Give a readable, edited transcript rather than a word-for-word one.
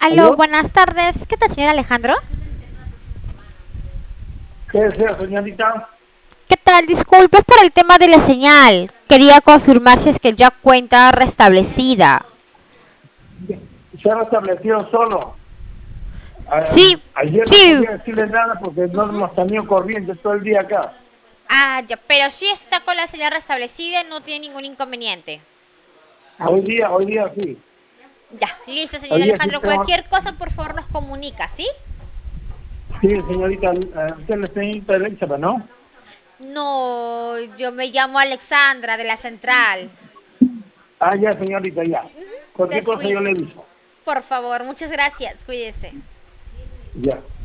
Aló, ¿Aló? buenas tardes. ¿Qué tal, señor Alejandro? ¿Qué desea, señorita? ¿Qué tal? Disculpe, es por el tema de la señal. Quería confirmar si es que ya cuenta restablecida. Se ha restablecido solo. Sí, Ayer no sí. podía decirle nada porque no hemos tenido corriente todo el día acá. Ah, ya, pero sí está con la señal restablecida, no tiene ningún inconveniente. Hoy día sí. Ya, listo, señor Hoy día sí Alejandro. tengo... Cualquier cosa, por favor, nos comunica, ¿sí? Sí, señorita, usted es la señorita Elizabeth, ¿no? No, yo me llamo Alexandra de la central. Ah, ya, señorita, ya. Cualquier cosa yo le Descuide. aviso. Por favor, muchas gracias. Cuídese. Ya.